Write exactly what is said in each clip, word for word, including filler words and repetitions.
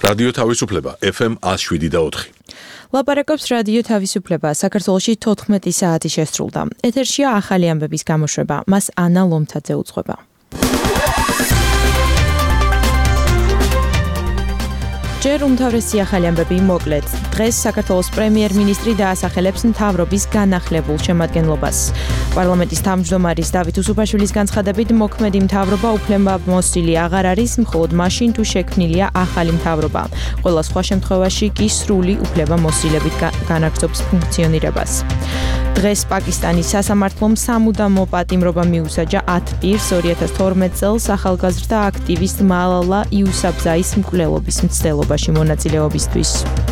რადიო თავისუფლება ეფ ემ one oh seven და four. ლაპარაკობს რადიო თავისუფლება. საქართველოში თოთხმეტი საათი შესრულდა. ეთერშია ახალი ამბების გამოშვება. მას ანა ლომთაძე უძღვება. ჯერ უმთავრესი ახალი ამბები მოკლედ. დღეს საქართველოს პრემიერ-მინისტრი დაასახელებს მთავრობის განახლებულ შემადგენლობას. პარლამენტის თავმჯდომარის დავით უსუფაშვილის განცხადებით, მოქმედი მთავრობა უფლებამოსილი აღარ არის, მხოლოდ მაშინ თუ შექმნილია ახალი მთავრობა. ყველა სხვა შემთხვევაში კი სრული უფლებამოსილებით განაგრძობს ფუნქციონირებას. დღეს პაკისტანის სასამართლომ სამუდამო პატიმრობა მიუსაჯა ათ პირს ორი ათას თორმეტ წელს ახალგაზრდა აქტივისტ მალალა იუსაფზაის მკვლელობის მცდელობაში მონაწილეობისთვის.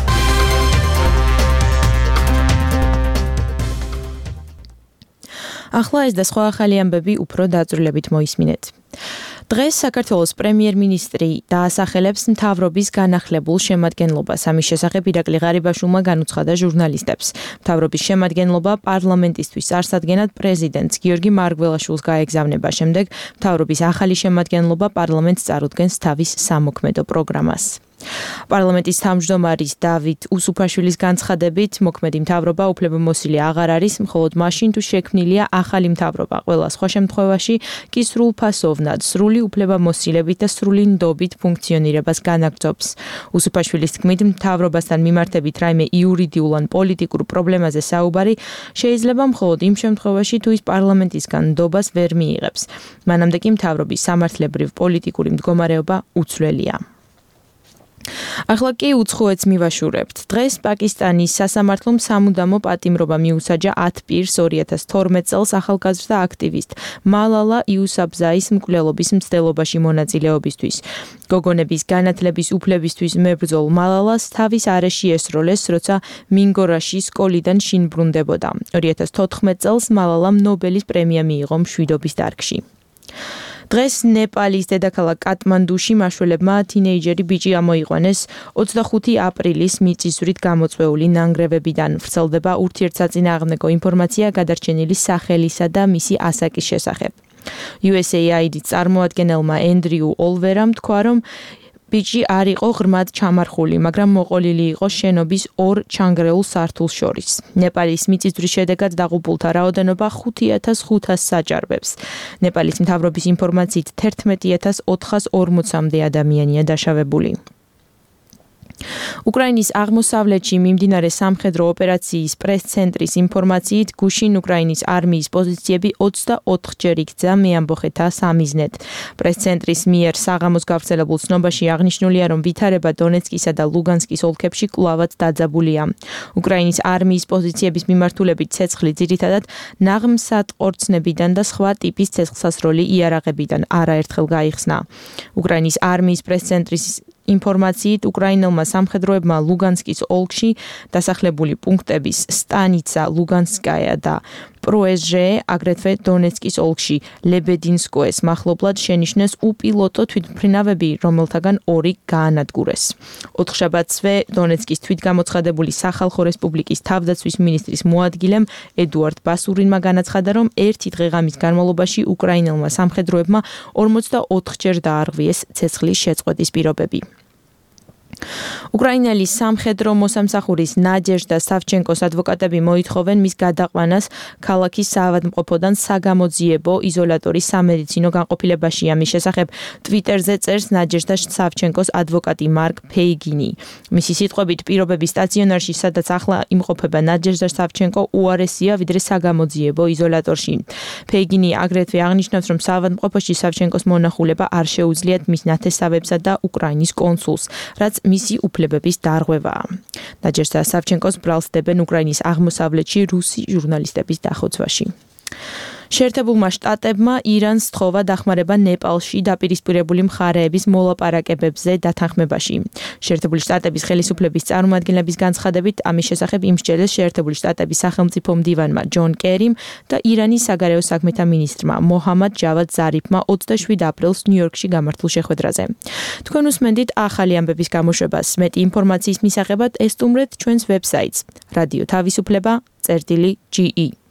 ახლა ეს და სხვა ახალი ამბები უფრო დაწვრილებით მოისმინეთ. დღეს საქართველოს პრემიერ-მინისტრი დაასახელებს მთავრობის განახლებულ შემადგენლობას. ამის შესახებ ირაკლი ღარიბაშვილმა განუცხადა ჟურნალისტებს. მთავრობის შემადგენლობა პარლამენტისთვის წარსადგენად პრეზიდენტს გიორგი მარგველაშვილს გაეგზავნება. შემდეგ მთავრობის ახალი შემადგენლობა პარლამენტს წარუდგენს თავის სამოქმედო პროგრამას. პარლამენტის თავმჯდომარის დავით უსუფაშვილის განცხადებით, მოქმედი მთავრობა უფლებამოსილი აღარ არის, მხოლოდ მაშინ თუ შექმნილია ახალი მთავრობა. ყველა სხვა შემთხვევაში კი სრულფასოვნად, სრული უფლებამოსილებით და სრული ნდობით ფუნქციონირებას განაგრძობს. უსუფაშვილის თქმით, მთავრობასთან მიმართებით რაიმე იურიდიულ ან პოლიტიკურ პრობლემაზე საუბარი შეიძლება მხოლოდ იმ შემთხვევაში, თუ ის პარლამენტისგან ნდობას ვერ მიიღებს. მანამდე კი მთავრობის სამართლებრივ პოლიტიკური მდგომარეობა უცვლელია. ახლა კი უცხოეთს მივაშურებთ. დღეს პაკისტანის სასამართლომ სამუდამო პატიმრობა მიუსაჯა ათ პირს ორი ათას თორმეტ წელს ახალგაზრდა აქტივისტ მალალა იუსაფზაის მკვლელობის მცდელობაში მონაწილეობისთვის. გოგონების განათლების უფლებისთვის მებრძოლ მალალას თავის არეში ესროლეს, როცა მინგორაში სკოლიდან შინ ბრუნდებოდა. ორი ათას თოთხმეტ წელს მალალამ ნობელის პრემია მიიღო მშვიდობის დარგში. დღეს ნეპალის დედაქალაქ კატმანდუში მაშველებმა თინეიჯერი ბიჭი ამოიყვანეს ოცდახუთი აპრილის მიწისძვრით გამოწვეული ნანგრევებიდან. ვრცელდება ურთიერთსაწინააღმდეგო ინფორმაცია გადარჩენილი სახელისა და მისი ასაკის შესახებ. იუ ეს ეი აი დი წარმოადგენელმა ენდრიუ ოლვერამ თქვა, რომ ბიჭი არ იყო ღრმად ჩამარხული, მაგრამ მოყოლილი იყო შენობის ორ ჩანგრეულ სართულს შორის. ნეპალის მიწისძვრის შედეგად დაღუპულთა რაოდენობა ხუთი ათას ხუთასს საჭარბებს. ნეპალის მთავრობის ინფორმაციით თერთმეტი ათას ოთხას ორმოცამდე ადამიანია დაშავებული. უკრაინის აღმოსავლეთში მიმდინარე სამხედრო ოპერაციის პრეს-ცენტრის ინფორმაციით გუშინ უკრაინის არმიის პოზიციები ოცდაოთხჯერ იქცა მეამბოხეთა სამიზნედ. პრეს-ცენტრის მიერ საღამოს გავრცელებულ ცნობაში აღნიშნულია, რომ ვითარება დონეცკისა და ლუგანსკის ოლქებში კვლავაც დაძაბულია. უკრაინის არმიის პოზიციების მიმართულებით ცეცხლი ძირითადად ნაღმსატყორცნებიდან და სხვა ტიპის ცეცხლსასროლი იარაღებიდან არაერთხელ გაიხსნა. უკრაინის არმიის პრეს-ცენტრის ინფორმაციით უკრაინელმა სამხედროებმა ლუგანსკის ოლქში დასახლებული პუნქტების სტანიცა ლუგანსკაია და პროეჟე, აგრეთვე დონეცკის ოლქში ლებედინსკოეს მახლობლად შენიშნეს უპილოტო თვითმფრინავები, რომელთაგან ორი გაანადგურეს. ოთხშაბათსვე დონეცკის თვითგამოცხადებული სახალხო რესპუბლიკის თავდაცვის მინისტრის მოადგილემ ედუარდ ბასურინმა განაცხადა, რომ ერთი დღე-ღამის განმავლობაში უკრაინელმა სამხედროებმა ორმოცდაოთხჯერ დაარღვიეს ცეცხლის შეწყვეტის პირობები. უკრაინელი სამხედრო მოსამსახურის ნაჯეჟდა სავჩენკოს ადვოკატები მოითხოვენ მის გადაყვანას ქალაქის საავადმყოფოდან საგამოძიებო იზოლატორის სამედიცინო განყოფილებაში. ამის შესახებ ტვიტერზე წერს ნაჯეჟდა სავჩენკოს ადვოკატი მარკ ფეიგინი. მისი სიტყვებით, პირობები სტაციონარში, სადაც ახლა იმყოფება ნაჯეჟდა სავჩენკო, უარესია ვიდრე საგამოძიებო იზოლატორში. ფეიგინი აგრეთვე აღნიშნავს, რომ საავადმყოფოში სავჩენკოს მონახულება არ შეუძლიათ მის ნათესავებსა და უკრაინის კონსულს, რაც მისი უფლებების დარღვევაა. ნაჯეჟდა სავჩენკოს ბრალს დებენ უკრაინის აღმოსავლეთში რუსი ჟურნალისტების დახოცვაში. შეერთებულმა შტატებმა ირანს სთხოვა დახმარება ნეპალში დაპირისპირებული მხარეების მოლაპარაკებებზე დათანხმებაში. შეერთებული შტატების ხელისუფლების წარმომადგენლების განცხადებით, ამის შესახებ იმსჯელეს შეერთებული შტატების სახელმწიფო მდივანმა ჯონ კერიმ და ირანის საგარეო საქმეთა მინისტრმა მოჰამად ჯავად ზარიფმა ოცდაშვიდ აპრილს ნიუ-იორკში გამართულ შეხვედრაზე. თქვენ უსმენდით ახალი ამბების გამოშვებას. მეტი ინფორმაციის მისაღებად ესტუმრეთ ჩვენს ვებსაიტს რადიო თავისუფლება წერტილი ჯი ი.